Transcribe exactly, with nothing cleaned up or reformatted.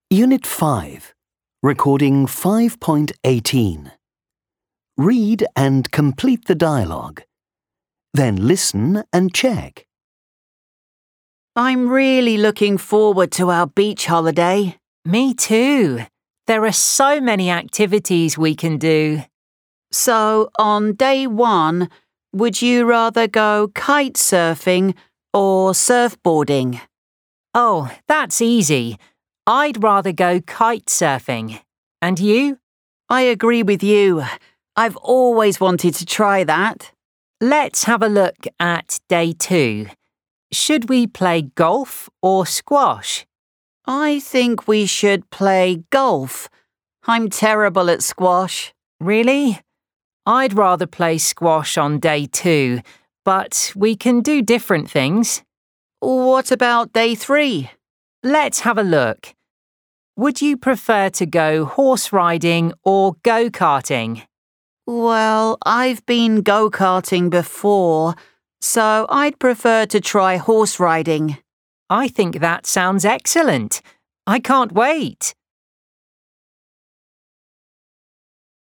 Unit five, Recording five point eighteen. Read and complete the dialogue. Then listen and check. I'm really looking forward to our beach holiday. Me too. There are so many activities we can do. So, on day one, would you rather go kite surfing or surfboarding? Oh, that's easy. I'd rather go kite surfing. And you? I agree with you. I've always wanted to try that. Let's have a look at day two. Should we play golf or squash? I think we should play golf. I'm terrible at squash. Really? I'd rather play squash on day two, but we can do different things. What about day three? Let's have a look. Would you prefer to go horse riding or go-karting? Well, I've been go-karting before, so I'd prefer to try horse riding. I think that sounds excellent. I can't wait.